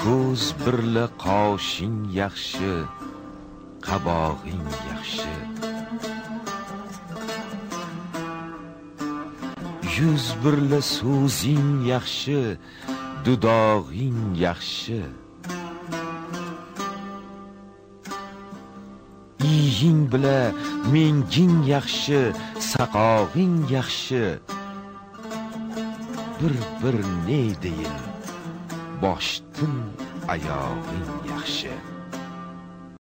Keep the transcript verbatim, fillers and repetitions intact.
ko'z birla qoshing yaxshi, qabog'ing yaxshi. Yuz birla so'zing yaxshi, dudog'ing yaxshi. Iying bila menging yaxshi, saqog'ing yaxshi. Bir-bir ne deyin, boshtin oyog'ing yaxshi.